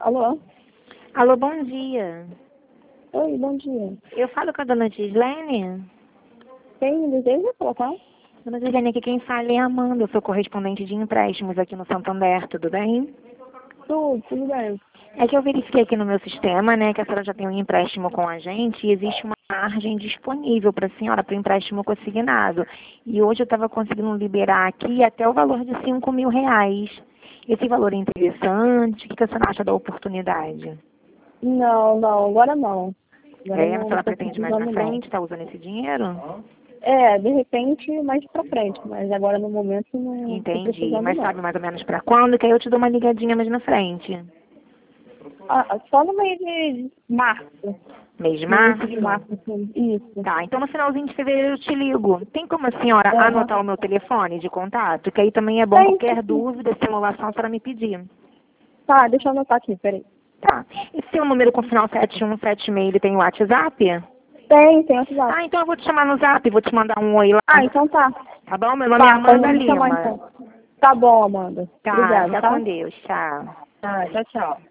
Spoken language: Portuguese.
Alô? Alô, bom dia. Oi, bom dia. Eu falo com a dona Gislene? Quem deseja colocar? Dona Gislene, aqui quem fala é a Amanda. Eu sou correspondente de empréstimos aqui no Santander, tudo bem? Tudo bem. É que eu verifiquei aqui no meu sistema, né, que a senhora já tem um empréstimo com a gente e existe uma margem disponível para a senhora para o empréstimo consignado. E hoje eu estava conseguindo liberar aqui até o valor de R$ 5.000. Esse valor é interessante? O que a senhora acha da oportunidade? Não, agora não. Agora A não senhora tô pretende mais na precisando, não. frente? Está usando esse dinheiro? De repente, mais pra frente, mas agora no momento não tô Entendi. precisando, Mas não. sabe mais ou menos para quando? Que aí eu te dou uma ligadinha mais na frente. Só no mês de março. Mês de No março? início de março, assim. Isso. Tá, então no finalzinho de fevereiro eu te ligo. Tem como a senhora Aham. anotar o meu telefone de contato? Que aí também é bom Tem, qualquer sim. dúvida, simulação, a senhora me pedir. Tá, deixa eu anotar aqui, peraí. Tá. E seu número com final 7176, ele tem WhatsApp? Tem WhatsApp. Ah, então eu vou te chamar no Zap, vou te mandar um oi lá. Então tá. Tá bom? Meu nome é Pode Amanda me chamar Lima. então. Tá bom, Amanda. Tá, Obrigada, fica tá? com Deus. Tchau. Tchau.